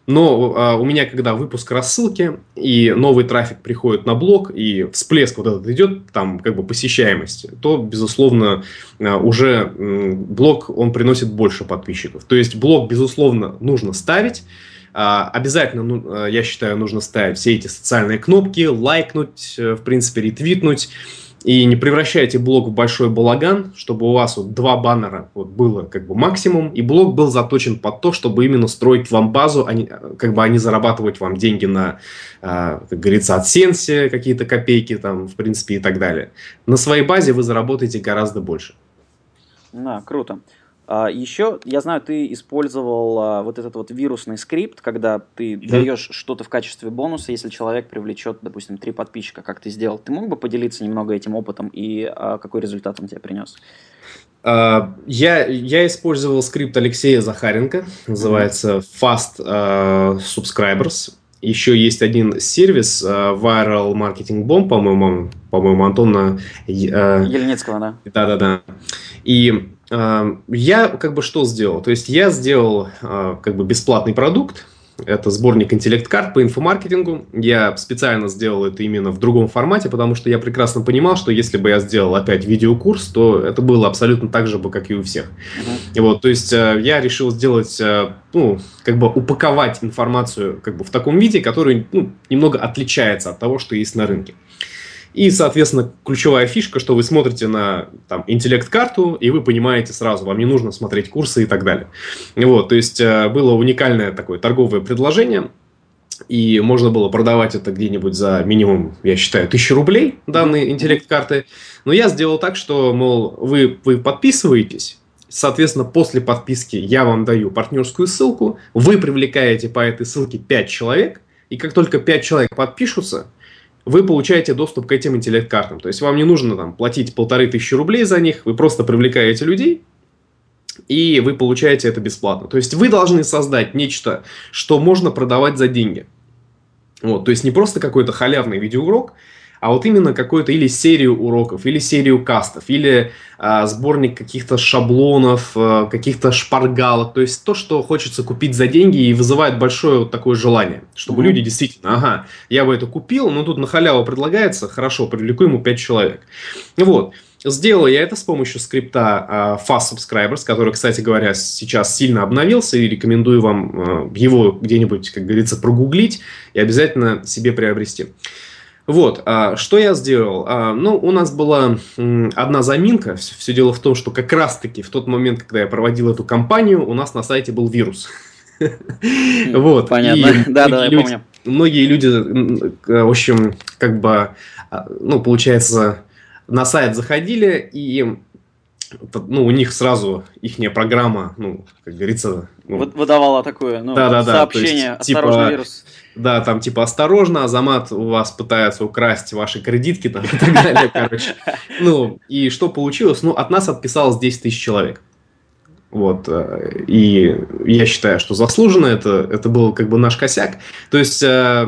Но у меня, когда выпуск рассылки, и новый трафик приходит на блог, и всплеск вот этот идет, там, как бы, посещаемости, то, безусловно, уже блог, он приносит больше подписчиков. То есть, блог, безусловно, нужно ставить. Обязательно, я считаю, нужно ставить все эти социальные кнопки, лайкнуть, в принципе, ретвитнуть. И не превращайте блог в большой балаган, чтобы у вас вот 2 баннера вот было как бы максимум, и блог был заточен под то, чтобы именно строить вам базу, а не зарабатывать вам деньги на, как говорится, AdSense, какие-то копейки там, в принципе, и так далее. На своей базе вы заработаете гораздо больше. Да, круто. Еще, я знаю, ты использовал вот этот вот вирусный скрипт, когда ты даешь что-то в качестве бонуса, если человек привлечет, допустим, 3 подписчика, как ты сделал. Ты мог бы поделиться немного этим опытом и какой результат он тебе принес? Я использовал скрипт Алексея Захаренко, называется Fast Subscribers. Еще есть один сервис, Viral Marketing Bomb, по-моему, Антона Ельницкого, да? Да-да-да. И я как бы что сделал? То есть я сделал как бы бесплатный продукт. Это сборник интеллект-карт по инфомаркетингу. Я специально сделал это именно в другом формате, потому что я прекрасно понимал, что если бы я сделал опять видеокурс, то это было абсолютно так же, как и у всех. И вот, то есть я решил сделать, как бы упаковать информацию как бы в таком виде, который немного отличается от того, что есть на рынке. И, соответственно, ключевая фишка, что вы смотрите на интеллект-карту, и вы понимаете сразу, вам не нужно смотреть курсы и так далее. Вот, то есть было уникальное такое торговое предложение, и можно было продавать это где-нибудь за минимум, я считаю, 1000 рублей, данные интеллект-карты. Но я сделал так, что, мол, вы подписываетесь, соответственно, после подписки я вам даю партнерскую ссылку, вы привлекаете по этой ссылке 5 человек, и как только 5 человек подпишутся, вы получаете доступ к этим интеллект-картам. То есть вам не нужно платить 1500 рублей за них, вы просто привлекаете людей, и вы получаете это бесплатно. То есть вы должны создать нечто, что можно продавать за деньги. Вот, то есть не просто какой-то халявный видеоурок, а вот именно какую-то или серию уроков, или серию кастов, или сборник каких-то шаблонов, каких-то шпаргалок. То есть то, что хочется купить за деньги и вызывает большое вот такое желание, чтобы люди действительно, я бы это купил, но тут на халяву предлагается, хорошо, привлеку ему 5 человек. Вот. Сделал я это с помощью скрипта Fast Subscribers, который, кстати говоря, сейчас сильно обновился, и рекомендую вам его где-нибудь, как говорится, прогуглить и обязательно себе приобрести. Вот, что я сделал? У нас была одна заминка. Все дело в том, что как раз-таки в тот момент, когда я проводил эту кампанию, у нас на сайте был вирус. Вот. Понятно. Да, я помню. Многие люди, в общем, как бы, ну, получается, на сайт заходили, и ну, у них сразу ихняя программа, ну, как говорится... Ну, выдавала такое, ну, сообщение, то есть, осторожно, типа, вирус. Да, там типа осторожно, Азамат у вас пытается украсть ваши кредитки там, и так далее, короче. Ну, и что получилось? Ну, от нас отписалось 10 тысяч человек. Вот, и я считаю, что заслуженно, это был как бы наш косяк. То есть,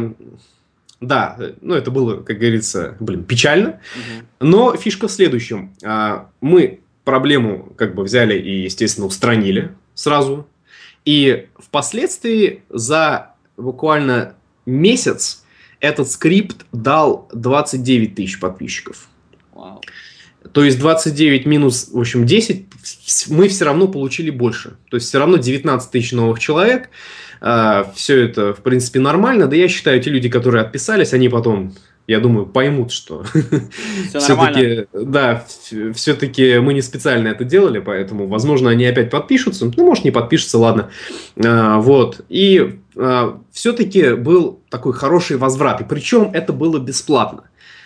да, ну, это было, как говорится, печально. Но фишка в следующем. Мы проблему как бы взяли и, естественно, устранили сразу. И впоследствии за буквально месяц этот скрипт дал 29 тысяч подписчиков. Вау. То есть 29 минус, в общем, 10, мы все равно получили больше. То есть все равно 19 тысяч новых человек. Все это, в принципе, нормально. Да я считаю, те люди, которые отписались, они потом... Я думаю, поймут, что все-таки, да, все-таки мы не специально это делали, поэтому, возможно, они опять подпишутся. Ну, может, не подпишутся, ладно. Вот. И все-таки был такой хороший возврат. И причем это было бесплатно.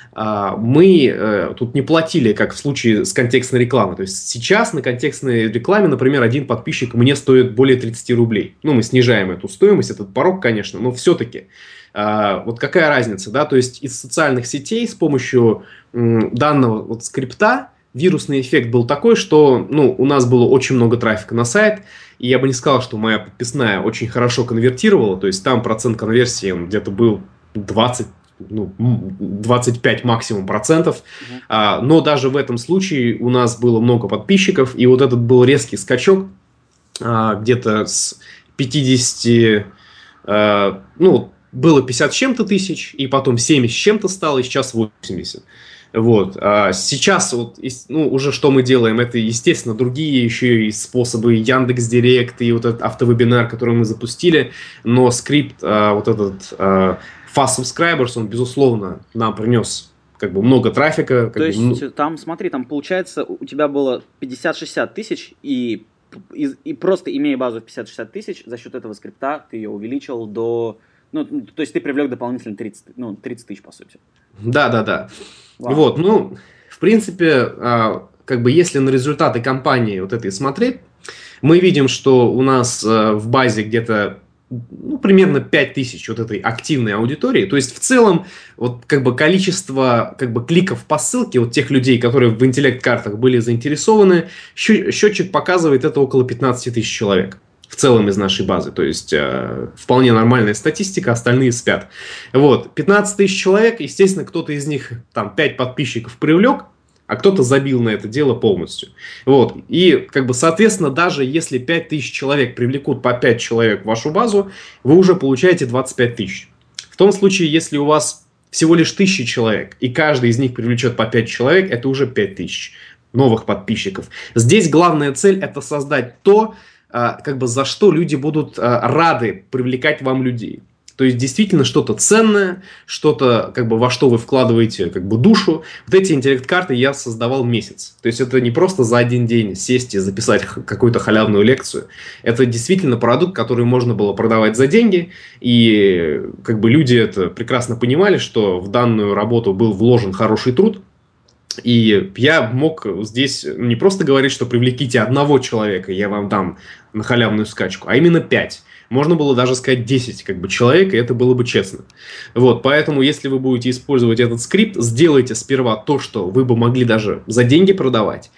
Мы тут не платили, как в случае с контекстной рекламой. То есть сейчас на контекстной рекламе, например, один подписчик мне стоит более 30 рублей. Ну, мы снижаем эту стоимость, этот порог, конечно, но все-таки. Вот какая разница, да, то есть из социальных сетей с помощью данного вот скрипта вирусный эффект был такой, что, ну, у нас было очень много трафика на сайт, и я бы не сказал, что моя подписная очень хорошо конвертировала, то есть там процент конверсии где-то был 20, ну, 25 максимум процентов, но даже в этом случае у нас было много подписчиков, и вот этот был резкий скачок где-то с 50, ну, было 50 с чем-то тысяч, и потом 70 с чем-то стало, и сейчас 80. Вот. А сейчас вот, ну, уже что мы делаем, это, естественно, другие еще и способы, Яндекс.Директ и вот этот автовебинар, который мы запустили, но скрипт, вот этот Fast Subscribers, он, безусловно, нам принес как бы много трафика. То есть, там, смотри, там получается, у тебя было 50-60 тысяч, и просто имея базу в 50-60 тысяч, за счет этого скрипта ты ее увеличил до... Ну, то есть ты привлек дополнительно 30 тысяч, по сути. Да. Вот, ну, в принципе, как бы если на результаты кампании вот этой смотреть, мы видим, что у нас в базе где-то, ну, примерно 5 тысяч вот этой активной аудитории. То есть в целом вот как бы количество как бы кликов по ссылке вот тех людей, которые в интеллект-картах были заинтересованы, счетчик показывает это около 15 тысяч человек. В целом из нашей базы, то есть вполне нормальная статистика, остальные спят. Вот, 15 тысяч человек, естественно, кто-то из них, там, 5 подписчиков привлек, а кто-то забил на это дело полностью. Вот, и, как бы, соответственно, даже если 5 тысяч человек привлекут по 5 человек в вашу базу, вы уже получаете 25 тысяч. В том случае, если у вас всего лишь 1000 человек, и каждый из них привлечет по 5 человек, это уже 5 тысяч новых подписчиков. Здесь главная цель – это создать то, как бы за что люди будут рады привлекать вам людей. То есть действительно что-то ценное, что-то как бы во что вы вкладываете как бы душу. Вот эти интеллект-карты я создавал месяц. То есть это не просто за один день сесть и записать какую-то халявную лекцию. Это действительно продукт, который можно было продавать за деньги. И как бы люди это прекрасно понимали, что в данную работу был вложен хороший труд. И я мог здесь не просто говорить, что привлеките одного человека, я вам дам на халявную скачку, а именно 5. Можно было даже сказать 10 как бы, человек, и это было бы честно. Вот, поэтому, если вы будете использовать этот скрипт, сделайте сперва то, что вы бы могли даже за деньги продавать.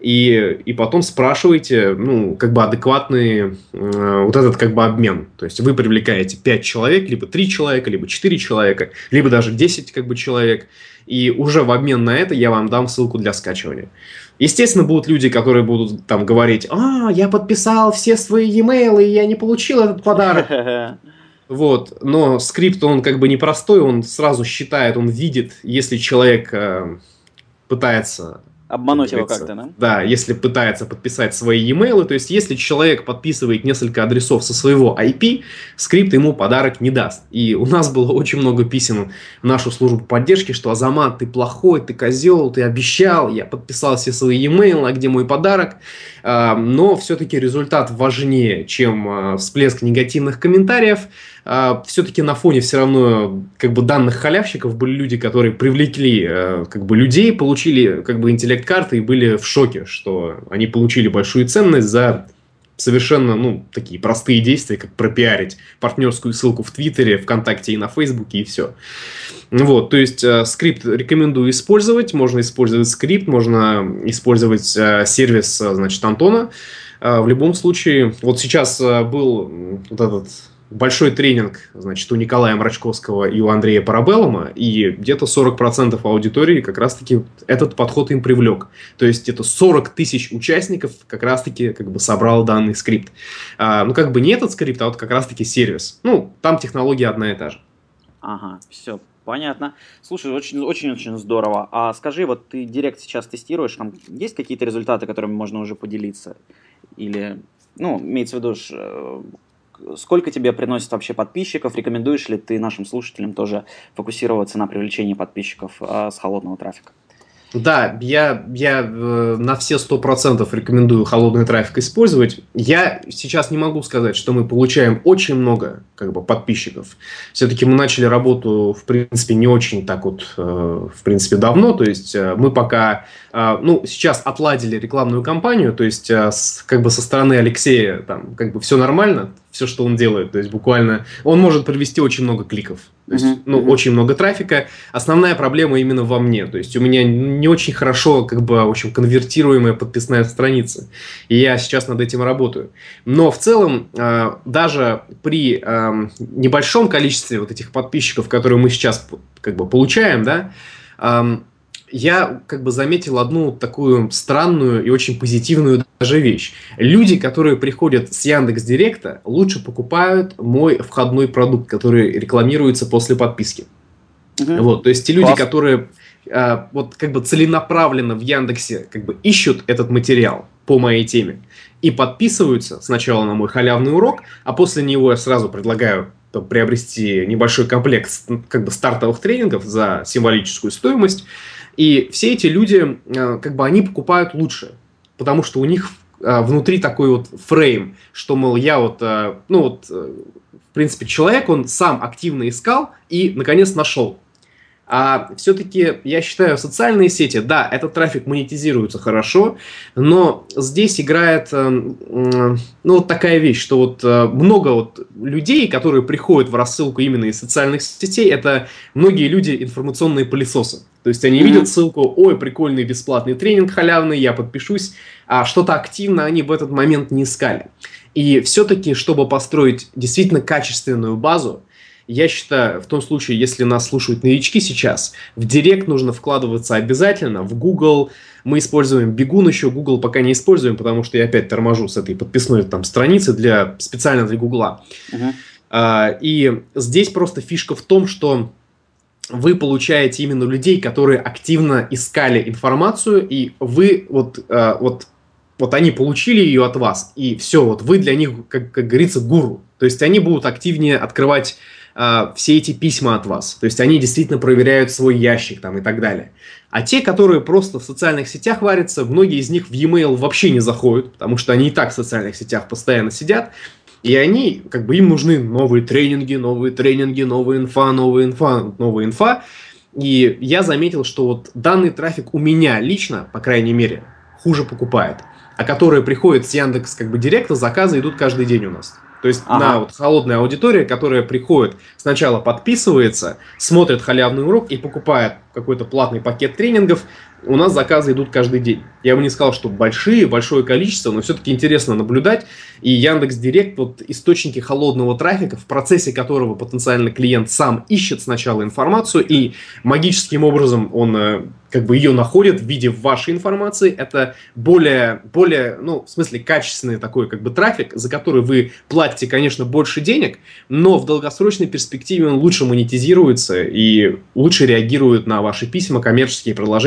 И потом спрашивайте, ну, как бы адекватный вот этот как бы обмен. То есть вы привлекаете 5 человек, либо 3 человека, либо 4 человека, либо даже 10 как бы человек. И уже в обмен на это я вам дам ссылку для скачивания. Естественно, будут люди, которые будут там говорить: я подписал все свои e-mail, и я не получил этот подарок. Вот, но скрипт, он как бы непростой, он сразу считает, он видит, если человек пытается Обмануть его как-то, да? Да, если пытается подписать свои e-mail, то есть если человек подписывает несколько адресов со своего IP, скрипт ему подарок не даст. И у нас было очень много писем в нашу службу поддержки, что Азамат, ты плохой, ты козел, ты обещал, я подписал все свои e-mail, а где мой подарок? Но все-таки результат важнее, чем всплеск негативных комментариев. Все-таки на фоне все равно как бы данных халявщиков были люди, которые привлекли как бы людей, получили как бы интеллект-карты и были в шоке, что они получили большую ценность за совершенно, ну, такие простые действия, как пропиарить партнерскую ссылку в Твиттере, ВКонтакте и на Фейсбуке, и все. Вот, то есть скрипт рекомендую использовать, можно использовать скрипт, можно использовать сервис, значит, Антона. В любом случае, вот сейчас был вот этот большой тренинг, значит, у Николая Мрачковского и у Андрея Парабеллума, и где-то 40% аудитории как раз-таки этот подход им привлек. То есть это 40 тысяч участников как раз-таки как бы собрал данный скрипт. Ну, как бы не этот скрипт, а вот как раз-таки сервис. Ну, там технология одна и та же. Ага, все, понятно. Слушай, очень-очень здорово. А скажи, вот ты Директ сейчас тестируешь, там есть какие-то результаты, которыми можно уже поделиться? Или, ну, имеется в виду, сколько тебе приносит вообще подписчиков? Рекомендуешь ли ты нашим слушателям тоже фокусироваться на привлечении подписчиков с холодного трафика? Да, я на все 100% рекомендую холодный трафик использовать. Я сейчас не могу сказать, что мы получаем очень много как бы подписчиков. Все-таки мы начали работу, в принципе, не очень так вот, в принципе, давно. То есть мы пока, ну, сейчас отладили рекламную кампанию, то есть как бы со стороны Алексея там как бы все нормально, все, что он делает. То есть буквально он может привести очень много кликов. То есть, очень много трафика. Основная проблема именно во мне. То есть у меня не очень хорошо, как бы, в общем, конвертируемая подписная страница. И я сейчас над этим работаю. Но в целом, даже при небольшом количестве вот этих подписчиков, которые мы сейчас как бы получаем, да, я как бы заметил одну такую странную и очень позитивную даже вещь. Люди, которые приходят с Яндекс.Директа, лучше покупают мой входной продукт, который рекламируется после подписки. Вот, то есть те люди, которые вот как бы целенаправленно в Яндексе как бы ищут этот материал по моей теме и подписываются сначала на мой халявный урок, а после него я сразу предлагаю приобрести небольшой комплект как бы стартовых тренингов за символическую стоимость. И все эти люди, как бы, они покупают лучше, потому что у них внутри такой вот фрейм, что, мол, я вот, ну вот, в принципе, человек, он сам активно искал и, наконец, нашел. А все-таки, я считаю, социальные сети, да, этот трафик монетизируется хорошо, но здесь играет, ну, вот такая вещь, что вот много вот людей, которые приходят в рассылку именно из социальных сетей, это многие люди информационные пылесосы. То есть они видят ссылку, ой, прикольный бесплатный тренинг халявный, я подпишусь, а что-то активно они в этот момент не искали. И все-таки, чтобы построить действительно качественную базу, я считаю, в том случае, если нас слушают новички сейчас, в Директ нужно вкладываться обязательно, в Google мы используем Бигун еще, Google пока не используем, потому что я опять торможу с этой подписной там страницы специально для Гугла. И здесь просто фишка в том, что вы получаете именно людей, которые активно искали информацию, и вы вот они получили ее от вас, и все, вот вы для них, как говорится, гуру. То есть они будут активнее открывать все эти письма от вас. То есть они действительно проверяют свой ящик там и так далее. А те, которые просто в социальных сетях варятся, многие из них в e-mail вообще не заходят, потому что они и так в социальных сетях постоянно сидят, и они, как бы, им нужны новые тренинги, новая инфа. И я заметил, что вот данный трафик у меня лично, по крайней мере, хуже покупает. А которые приходят с Яндекс как бы Директа, заказы идут каждый день у нас. То есть на вот холодная аудитория, которая приходит, сначала подписывается, смотрит халявный урок и покупает какой-то платный пакет тренингов, у нас заказы идут каждый день. Я бы не сказал, что большое количество, но все-таки интересно наблюдать. И Яндекс.Директ, вот источники холодного трафика, в процессе которого потенциальный клиент сам ищет сначала информацию, и магическим образом он как бы ее находит в виде вашей информации. Это более, ну, в смысле, качественный такой как бы трафик, за который вы платите, конечно, больше денег, но в долгосрочной перспективе он лучше монетизируется и лучше реагирует на ваши письма, коммерческие предложения,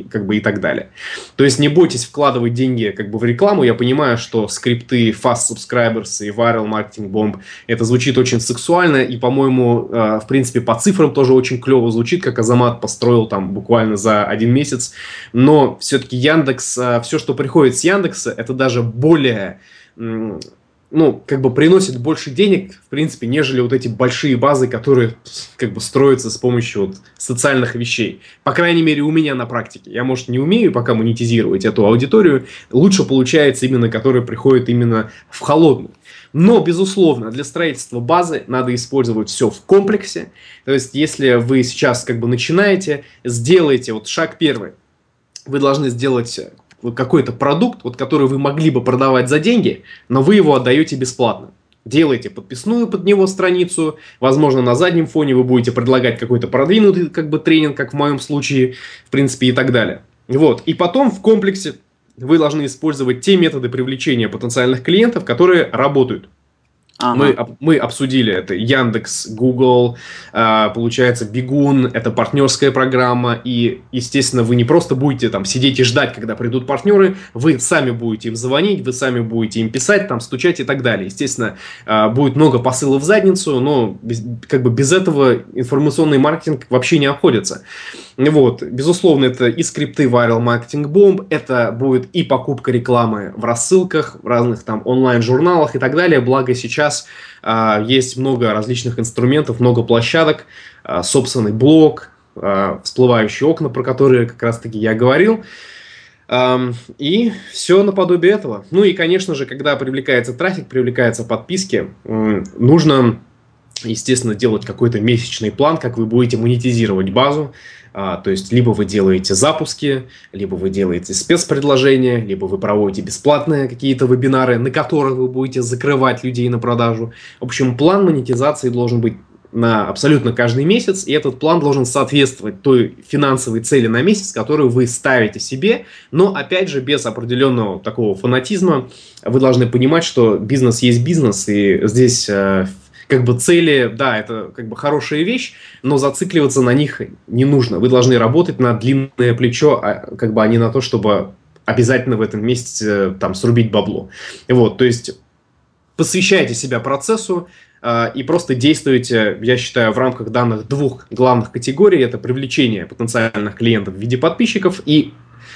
как бы и так далее. То есть не бойтесь вкладывать деньги как бы в рекламу. Я понимаю, что скрипты Fast Subscribers и Viral Marketing Bomb это звучит очень сексуально и, по-моему, в принципе, по цифрам тоже очень клево звучит, как Азамат построил там буквально за 1 месяц. Но все-таки Яндекс, все, что приходит с Яндекса, это даже более... ну, как бы приносит больше денег, в принципе, нежели вот эти большие базы, которые как бы строятся с помощью вот социальных вещей. По крайней мере, у меня на практике. Я, может, не умею пока монетизировать эту аудиторию. Лучше получается именно, которая приходит именно в холодную. Но, безусловно, для строительства базы надо использовать все в комплексе. То есть, если вы сейчас как бы начинаете, сделайте вот шаг первый. Вы должны сделать какой-то продукт, вот, который вы могли бы продавать за деньги, но вы его отдаете бесплатно. Делаете подписную под него страницу, возможно, на заднем фоне вы будете предлагать какой-то продвинутый как бы тренинг, как в моем случае, в принципе, и так далее. Вот. И потом в комплексе вы должны использовать те методы привлечения потенциальных клиентов, которые работают. Ага. Мы обсудили это Яндекс, Google, получается Бигун, это партнерская программа, и, естественно, вы не просто будете там сидеть и ждать, когда придут партнеры, вы сами будете им звонить, вы сами будете им писать, там, стучать и так далее. Естественно, будет много посылов в задницу, но как бы без этого информационный маркетинг вообще не обходится. Вот, безусловно, это и скрипты Viral Marketing Bomb, это будет и покупка рекламы в рассылках, в разных там онлайн-журналах и так далее, благо сейчас есть много различных инструментов, много площадок, собственный блог, всплывающие окна, про которые как раз-таки я говорил, и все наподобие этого. Ну и, конечно же, когда привлекается трафик, привлекаются подписки, нужно, естественно, делать какой-то месячный план, как вы будете монетизировать базу. То есть, либо вы делаете запуски, либо вы делаете спецпредложения, либо вы проводите бесплатные какие-то вебинары, на которых вы будете закрывать людей на продажу. В общем, план монетизации должен быть на абсолютно каждый месяц, и этот план должен соответствовать той финансовой цели на месяц, которую вы ставите себе, но, опять же, без определенного такого фанатизма. Вы должны понимать, что бизнес есть бизнес, и здесь... как бы цели, да, это как бы хорошая вещь, но зацикливаться на них не нужно. Вы должны работать на длинное плечо, как бы, а не на то, чтобы обязательно в этом месяце там срубить бабло. Вот, то есть посвящайте себя процессу и просто действуйте, я считаю, в рамках данных 2 главных категорий. Это привлечение потенциальных клиентов в виде подписчиков и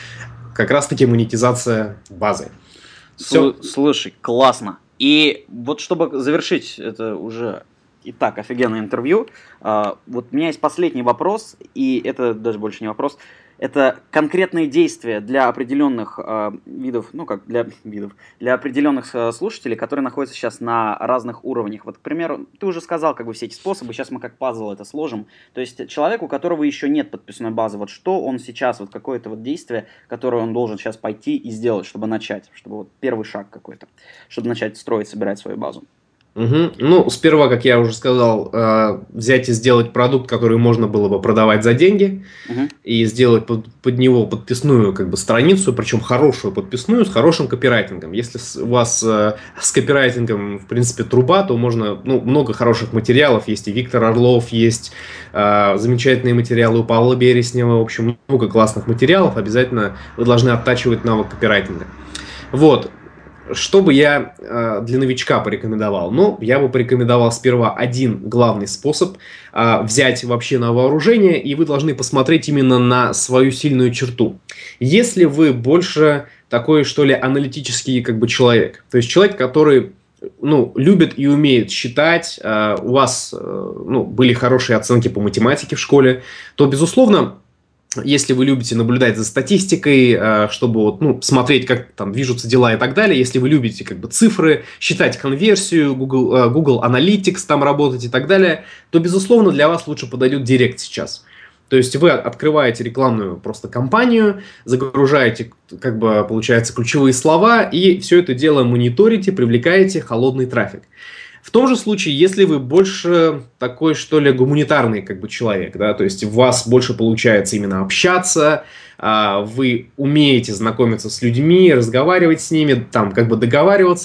как раз-таки монетизация базы. Все. Слушай, классно. И вот чтобы завершить это уже и так офигенное интервью, вот у меня есть последний вопрос, и это даже больше не вопрос, это конкретные действия для определенных видов, ну как для видов, для определенных слушателей, которые находятся сейчас на разных уровнях. Вот, к примеру, ты уже сказал как бы все эти способы, сейчас мы как пазл это сложим. То есть человек, у которого еще нет подписной базы, вот что он сейчас, вот какое-то вот действие, которое он должен сейчас пойти и сделать, чтобы начать, чтобы вот первый шаг какой-то, чтобы начать строить, собирать свою базу. Угу. Ну, сперва, как я уже сказал, взять и сделать продукт, который можно было бы продавать за деньги, и сделать под него подписную как бы страницу, причем хорошую подписную с хорошим копирайтингом. Если у вас с копирайтингом, в принципе, труба, то можно, ну, много хороших материалов. Есть и Виктор Орлов, есть замечательные материалы у Павла Береснева. В общем, много классных материалов. Обязательно вы должны оттачивать навык копирайтинга. Вот. Что бы я для новичка порекомендовал? Ну, я бы порекомендовал сперва один главный способ взять вообще на вооружение, и вы должны посмотреть именно на свою сильную черту. Если вы больше такой, что ли, аналитический как бы человек, то есть человек, который, ну, любит и умеет считать, у вас, ну, были хорошие оценки по математике в школе, то, безусловно, если вы любите наблюдать за статистикой, чтобы вот, ну, смотреть, как там движутся дела и так далее, если вы любите как бы цифры, считать конверсию, Google Analytics там работать и так далее, то, безусловно, для вас лучше подойдет Директ сейчас. То есть вы открываете рекламную просто кампанию, загружаете, как бы, получается, ключевые слова, и все это дело мониторите, привлекаете холодный трафик. В том же случае, если вы больше такой, что ли, гуманитарный как бы человек, да, то есть у вас больше получается именно общаться, вы умеете знакомиться с людьми, разговаривать с ними, там как бы договариваться,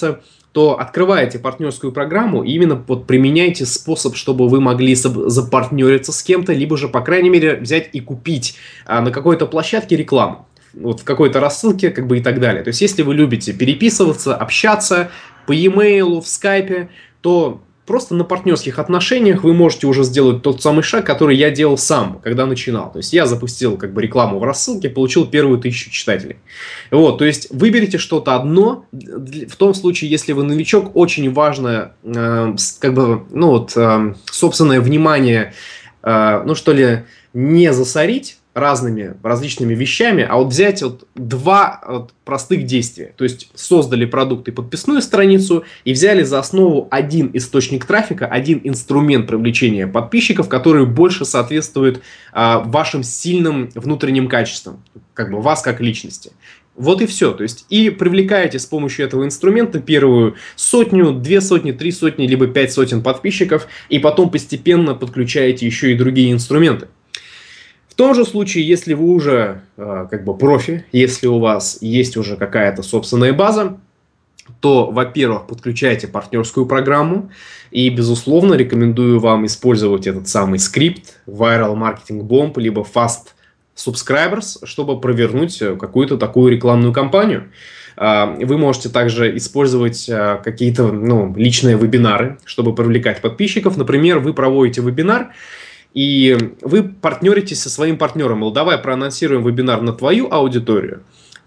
то открывайте партнерскую программу и именно вот применяйте способ, чтобы вы могли запартнериться с кем-то, либо же, по крайней мере, взять и купить на какой-то площадке рекламу. Вот в какой-то рассылке, как бы и так далее. То есть, если вы любите переписываться, общаться по e-mail, в скайпе, то просто на партнерских отношениях вы можете уже сделать тот самый шаг, который я делал сам, когда начинал. То есть, я запустил как бы рекламу в рассылке, получил первую 1000 читателей. Вот, то есть, выберите что-то одно. В том случае, если вы новичок, очень важно как бы, собственное внимание, не засорить различными вещами, а вот взять вот два простых действия. То есть создали продукт и подписную страницу и взяли за основу один источник трафика, один инструмент привлечения подписчиков, который больше соответствует вашим сильным внутренним качествам, как бы вас как личности. Вот и все. То есть и привлекаете с помощью этого инструмента первую 100, 2 сотни, 3 сотни, либо 5 сотен подписчиков, и потом постепенно подключаете еще и другие инструменты. В том же случае, если вы уже как бы профи, если у вас есть уже какая-то собственная база, то, во-первых, подключайте партнерскую программу, и, безусловно, рекомендую вам использовать этот самый скрипт Viral Marketing Bomb, либо Fast Subscribers, чтобы провернуть какую-то такую рекламную кампанию. Вы можете также использовать какие-то личные вебинары, чтобы привлекать подписчиков. Например, вы проводите вебинар, и вы партнеритесь со своим партнером. Мол, давай проанонсируем вебинар на твою аудиторию.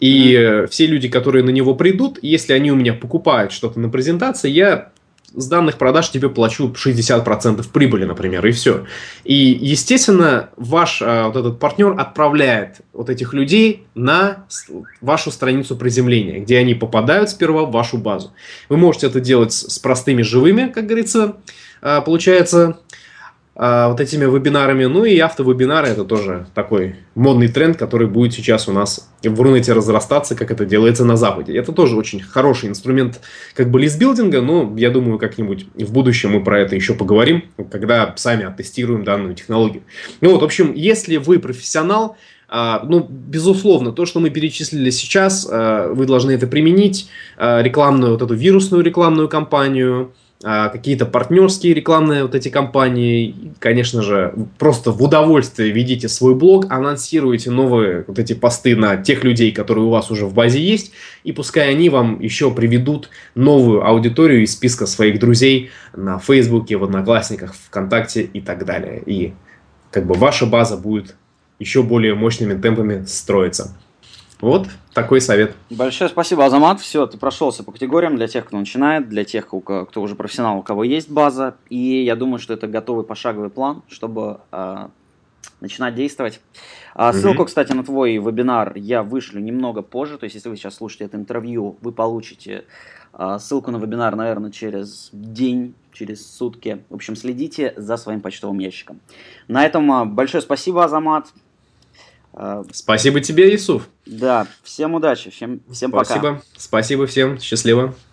И все люди, которые на него придут, если они у меня покупают что-то на презентации, я с данных продаж тебе плачу 60% прибыли, например, и все. И, естественно, ваш вот этот партнер отправляет вот этих людей на вашу страницу приземления, где они попадают сперва в вашу базу. Вы можете это делать с простыми живыми, как говорится, получается, вот этими вебинарами. Ну и автовебинары — это тоже такой модный тренд, который будет сейчас у нас в Рунете разрастаться, как это делается на Западе. Это тоже очень хороший инструмент как бы листбилдинга, но я думаю, как-нибудь в будущем мы про это еще поговорим, когда сами оттестируем данную технологию. В общем, если вы профессионал, безусловно, то, что мы перечислили сейчас, вы должны это применить, рекламную, вот эту вирусную рекламную кампанию, какие-то партнерские рекламные вот эти кампании. Конечно же, просто в удовольствие ведите свой блог, анонсируйте новые вот эти посты на тех людей, которые у вас уже в базе есть, и пускай они вам еще приведут новую аудиторию из списка своих друзей на Фейсбуке, в Одноклассниках, ВКонтакте и так далее. И как бы ваша база будет еще более мощными темпами строиться. Вот такой совет. Большое спасибо, Азамат. Все, ты прошелся по категориям для тех, кто начинает, для тех, кто уже профессионал, у кого есть база. И я думаю, что это готовый пошаговый план, чтобы начинать действовать. Ссылку, кстати, на твой вебинар я вышлю немного позже. То есть, если вы сейчас слушаете это интервью, вы получите ссылку на вебинар, наверное, через день, через сутки. В общем, следите за своим почтовым ящиком. На этом большое спасибо, Азамат. Спасибо тебе, Юсуф. Да, всем удачи, всем пока. Спасибо всем, счастливо.